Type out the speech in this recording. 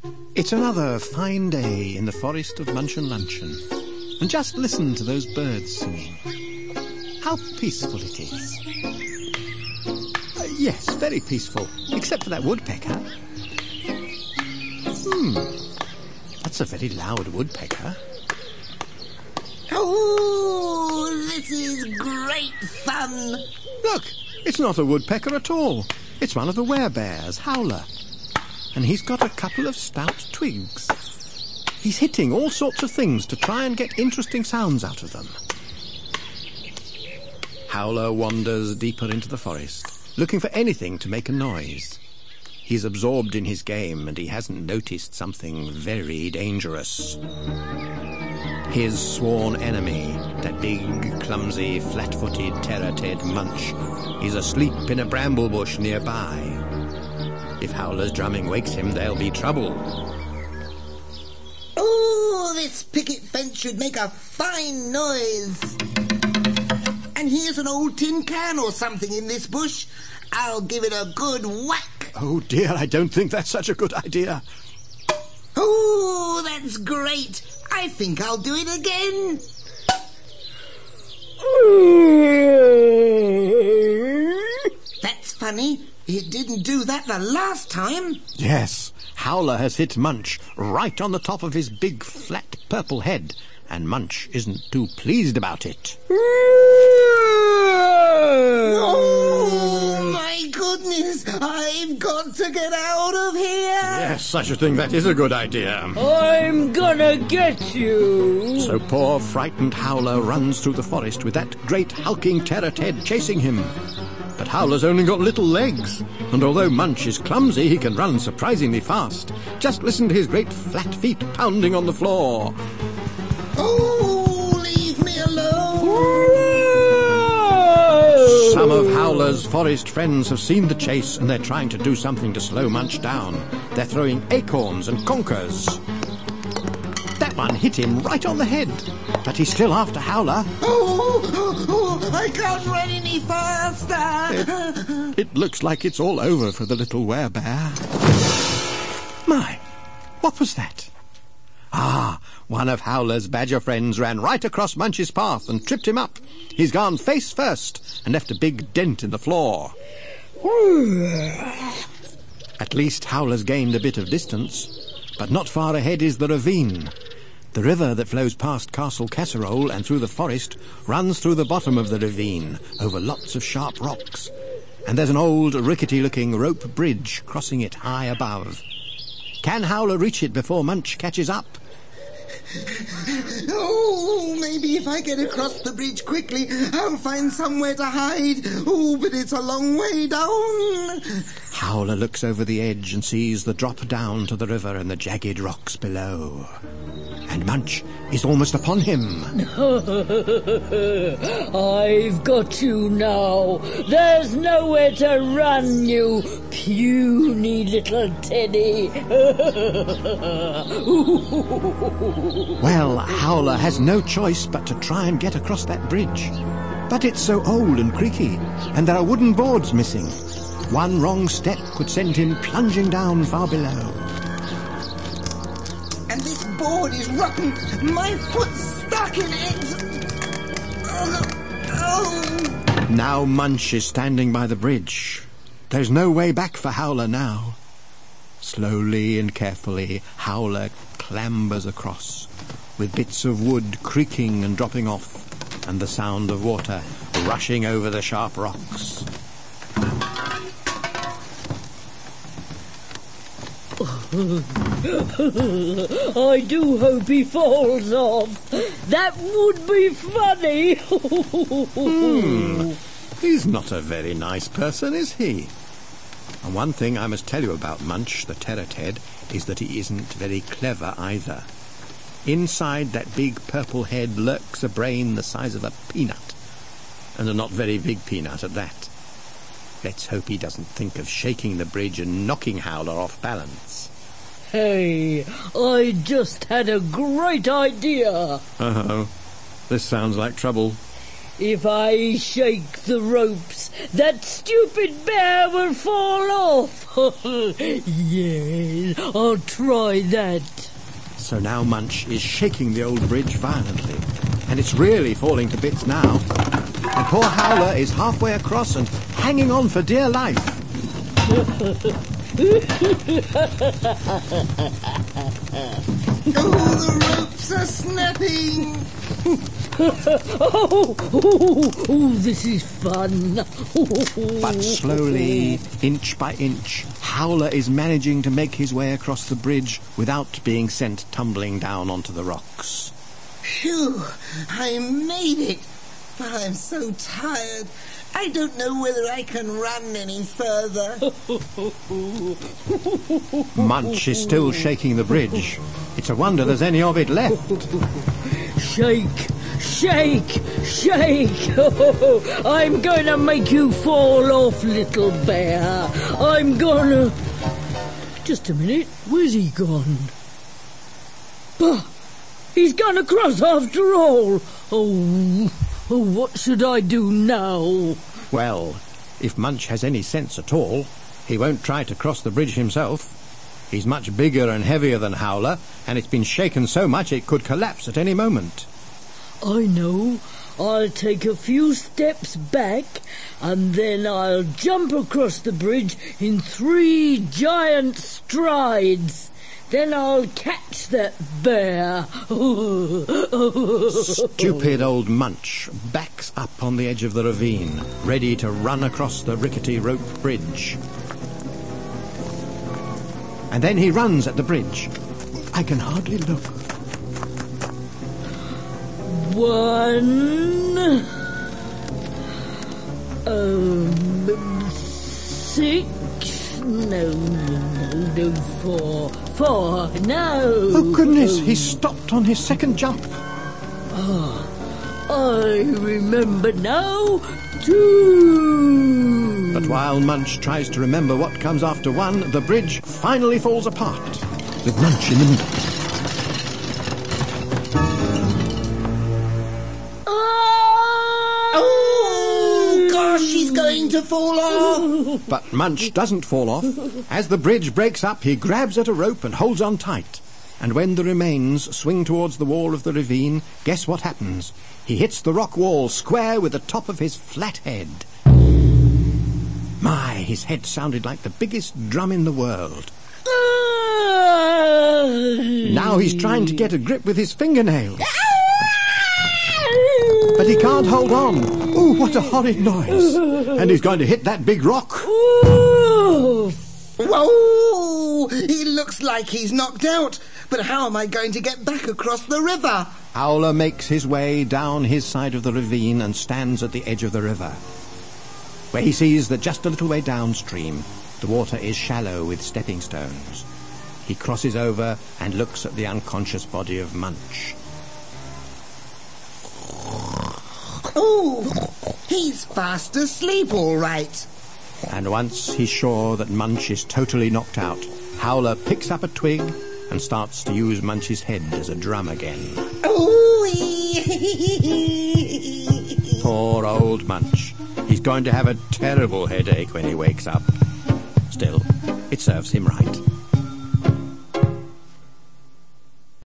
It's another fine day in the forest of Munchin Luncheon. And just listen to those birds singing. How peaceful it is. Yes, very peaceful, except for that woodpecker. That's a very loud woodpecker. Oh, this is great fun. Look, it's not a woodpecker at all. It's one of the werebears, Howler. And he's got a couple of stout twigs. He's hitting all sorts of things to try and get interesting sounds out of them. Howler wanders deeper into the forest, looking for anything to make a noise. He's absorbed in his game and he hasn't noticed something very dangerous. His sworn enemy, that big, clumsy, flat-footed terror-ted Munch, is asleep in a bramble bush nearby. If Howler's drumming wakes him, there'll be trouble. Oh, this picket fence should make a fine noise. And here's an old tin can or something in this bush. I'll give it a good whack. Oh dear, I don't think that's such a good idea. Oh, that's great. I think I'll do it again. That's funny. It didn't do that the last time. Yes, Howler has hit Munch right on the top of his big, flat, purple head, and Munch isn't too pleased about it. Oh, my goodness. I've got to get out of here. Yes, I should think that is a good idea. I'm gonna get you. So poor, frightened Howler runs through the forest with that great, hulking terror-ted chasing him. But Howler's only got little legs, and although Munch is clumsy, he can run surprisingly fast. Just listen to his great flat feet pounding on the floor. Oh, leave me alone. Some of Howler's forest friends have seen the chase, and they're trying to do something to slow Munch down. They're throwing acorns and conkers. That one hit him right on the head, but he's still after Howler. Oh, I can't run any faster. It looks like it's all over for the little werebear. My, what was that? Ah, one of Howler's badger friends ran right across Munch's path and tripped him up. He's gone face first and left a big dent in the floor. At least Howler's gained a bit of distance, but not far ahead is the ravine. The river that flows past Castle Casserole and through the forest runs through the bottom of the ravine over lots of sharp rocks. And there's an old, rickety-looking rope bridge crossing it high above. Can Howler reach it before Munch catches up? Oh, maybe if I get across the bridge quickly, I'll find somewhere to hide. Oh, but it's a long way down. Howler looks over the edge and sees the drop down to the river and the jagged rocks below. And Munch is almost upon him. I've got you now. There's nowhere to run, you puny little Teddy. Well, Howler has no choice but to try and get across that bridge. But it's so old and creaky, and there are wooden boards missing. One wrong step could send him plunging down far below. And this board is rotten. My foot's stuck in it. Oh. Now Munch is standing by the bridge. There's no way back for Howler now. Slowly and carefully, Howler clambers across, with bits of wood creaking and dropping off, and the sound of water rushing over the sharp rocks. I do hope he falls off. That would be funny. He's not a very nice person, is he? And one thing I must tell you about Munch, the terror-ted, is that he isn't very clever either. Inside that big purple head lurks a brain the size of a peanut, and a not very big peanut at that. Let's hope he doesn't think of shaking the bridge and knocking Howler off balance. Hey, I just had a great idea. Uh-oh. This sounds like trouble. If I shake the ropes, that stupid bear will fall off. Yes, I'll try that. So now Munch is shaking the old bridge violently, and it's really falling to bits now. And poor Howler is halfway across and hanging on for dear life. Oh, the ropes are snapping! Oh, this is fun. But slowly, inch by inch, Howler is managing to make his way across the bridge without being sent tumbling down onto the rocks. Phew, I made it, but I'm so tired. I don't know whether I can run any further. Munch is still shaking the bridge. It's a wonder there's any of it left. Shake, shake, shake. I'm going to make you fall off, little bear. I'm gonna... Just a minute, where's he gone? Bah, he's gone across after all. Oh, what should I do now? Well, if Munch has any sense at all, he won't try to cross the bridge himself. He's much bigger and heavier than Howler, and it's been shaken so much it could collapse at any moment. I know. I'll take a few steps back, and then I'll jump across the bridge in 3 giant strides. Then I'll catch that bear. Stupid old Munch backs up on the edge of the ravine, ready to run across the rickety rope bridge. And then he runs at the bridge. I can hardly look. 1, 6, no, 4, no. Oh, goodness, he stopped on his second jump. I remember now, 2. But while Munch tries to remember what comes after 1, the bridge finally falls apart, with Munch in the middle. Oh, gosh, she's going to fall off! But Munch doesn't fall off. As the bridge breaks up, he grabs at a rope and holds on tight. And when the remains swing towards the wall of the ravine, guess what happens? He hits the rock wall square with the top of his flat head. My, his head sounded like the biggest drum in the world. Now he's trying to get a grip with his fingernails. But he can't hold on. Oh, what a horrid noise. And he's going to hit that big rock. Whoa! He looks like he's knocked out. But how am I going to get back across the river? Howler makes his way down his side of the ravine and stands at the edge of the river, where he sees that just a little way downstream, the water is shallow with stepping stones. He crosses over and looks at the unconscious body of Munch. Oh, he's fast asleep, all right. And once he's sure that Munch is totally knocked out, Howler picks up a twig and starts to use Munch's head as a drum again. Poor old Munch. He's going to have a terrible headache when he wakes up. Still, it serves him right.